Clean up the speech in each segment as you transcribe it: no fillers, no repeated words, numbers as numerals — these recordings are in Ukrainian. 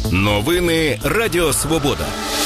Новини Радіо Свобода.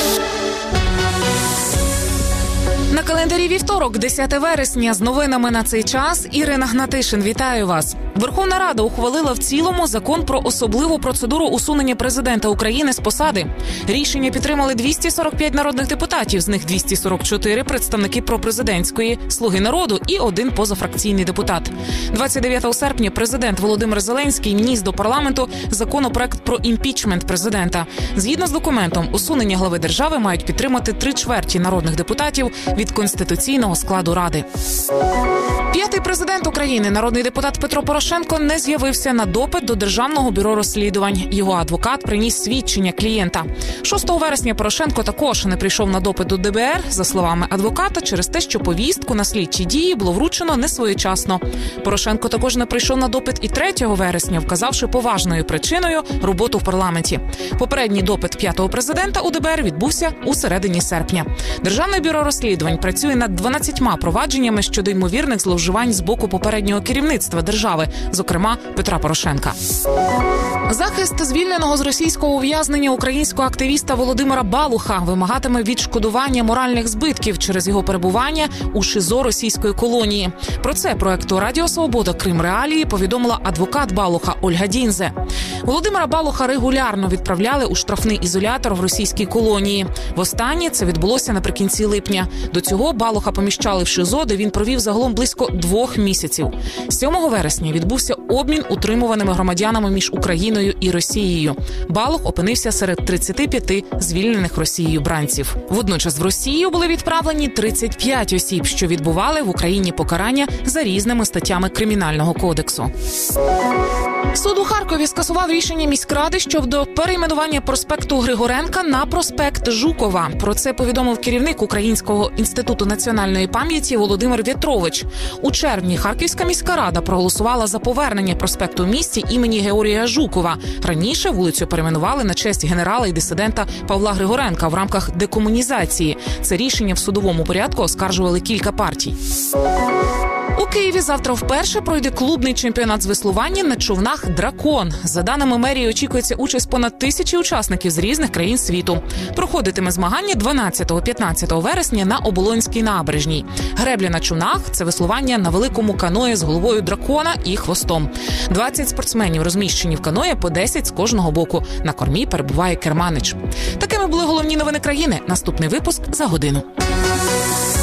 На календарі вівторок, 10 вересня. З новинами на цей час Ірина Гнатишин. Вітаю вас. Верховна Рада ухвалила в цілому закон про особливу процедуру усунення президента України з посади. Рішення підтримали 245 народних депутатів, з них 244 – представники пропрезидентської «Слуги народу» і один позафракційний депутат. 29 серпня президент Володимир Зеленський вніс до парламенту законопроект про імпічмент президента. Згідно з документом, усунення глави держави мають підтримати 3/4 народних депутатів від конституційного складу Ради. П'ятий президент України, народний депутат Петро Порошенко, не з'явився на допит до Державного бюро розслідувань. Його адвокат приніс свідчення клієнта. 6 вересня Порошенко також не прийшов на допит до ДБР, за словами адвоката, через те, що повістку на слідчі дії було вручено несвоєчасно. Порошенко також не прийшов на допит і 3 вересня, вказавши поважною причиною роботу в парламенті. Попередній допит п'ятого президента у ДБР відбувся у середині серпня. Державне бюро розслідувань працює над 12 провадженнями щодо ймовірних зловживань з боку попереднього керівництва держави, зокрема Петра Порошенка. Захист звільненого з російського ув'язнення українського активіста Володимира Балуха вимагатиме відшкодування моральних збитків через його перебування у ШІЗО російської колонії. Про це проекту Радіо Свобода Крим Реалії повідомила адвокат Балуха Ольга Дінзе. Володимира Балуха регулярно відправляли у штрафний ізолятор в російській колонії. Востаннє це відбулося наприкінці липня. До цього Балуха поміщали в ШІЗО, де він провів загалом близько 2 місяців. 7 вересня відбувся обмін утримуваними громадянами між Україною і Росією. Балух опинився серед 35 звільнених Росією бранців. Водночас в Росію були відправлені 35 осіб, що відбували в Україні покарання за різними статтями Кримінального кодексу. Суд у Харкові скасував рішення міськради щодо перейменування проспекту Григоренка на проспект Жукова. Про це повідомив керівник Українського інституту національної пам'яті Володимир В'ятрович. У червні Харківська міська рада проголосувала за повернення проспекту в місті імені Георгія Жукова. Раніше вулицю перейменували на честь генерала і дисидента Павла Григоренка в рамках декомунізації. Це рішення в судовому порядку оскаржували кілька партій. У Києві завтра вперше пройде клубний чемпіонат з веслування на човнах «Дракон». За даними мерії, очікується участь понад 1000 учасників з різних країн світу. Проходитиме змагання 12-15 вересня на Оболонській набережній. Гребля на човнах – це веслування на великому каное з головою дракона і хвостом. 20 спортсменів розміщені в каное, по 10 з кожного боку. На кормі перебуває керманич. Такими були головні новини країни. Наступний випуск за годину.